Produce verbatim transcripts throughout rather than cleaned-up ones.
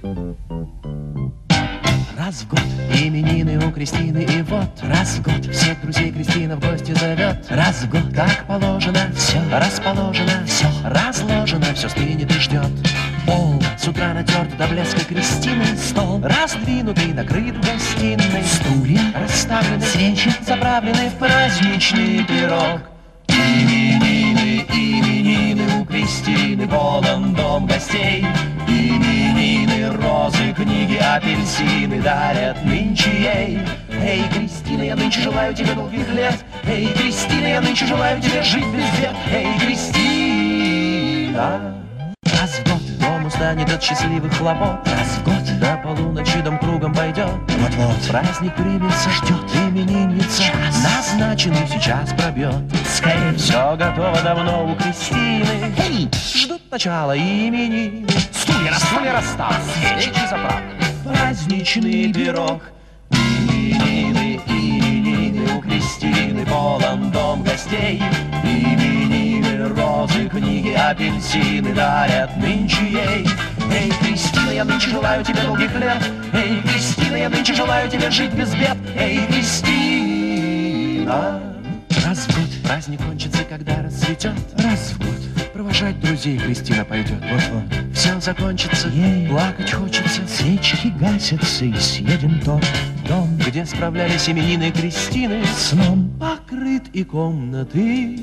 Раз в год именины у Кристины, и вот раз в год всех друзей Кристина в гости зовет. Раз в год, как положено, все расположено, все разложено, все стынет и ждет. Пол с утра натерт до блеска Кристины, стол раздвинутый, накрыт в гостиной, стулья расставлены, свечи заправлены в праздничный пирог. Именины, именины у Кристины, полон дом гостей. Именины, розы, книги, апельсины дарят нынче ей. Эй, Кристина, я нынче желаю тебе долгих лет. Эй, Кристина, я нынче желаю тебе жить без бед. Эй, Кристина. Раз в год дом устанет от счастливых хлопот. Раз в год до полуночи дом кругом пойдет. Вот-вот праздник примется, ждет именинница. Час назначенный сейчас пробьет. Скорее, все готово давно у Кристины. Эй, ждут начала именины. Стулья, стулья расставлены, свечи заправлены, праздничный пирог. Именины, именины у Кристины, полон дом гостей. Именины, розы, книги, апельсины дарят нынче ей. Эй, Кристина, я нынче желаю тебе долгих лет. Эй, Кристина, я нынче желаю тебе жить без бед. Эй, Кристина. Раз в год праздник кончится, когда расцветет. Раз в год провожать друзей Кристина пойдет. Вот-вот все закончится, ей плакать хочется. Свечки гасятся и съеден тот дом, где справлялись именины Кристины. Сном покрыт и комнаты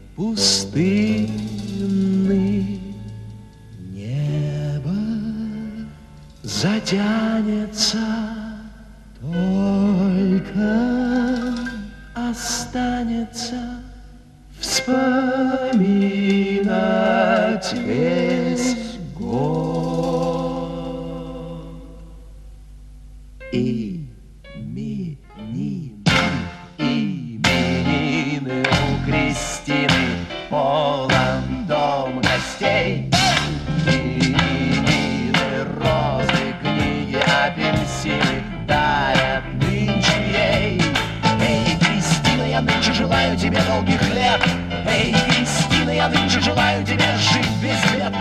пустынны. Небо затянется, только останется вспоминать весь год. Именины, именины у Кристины, полон дом гостей. Именины, розы, книги, апельсины дарят нынче ей. Эй, Кристина, я нынче желаю тебе долгих лет. Эй, Кристина, я нынче желаю тебе жить без бед.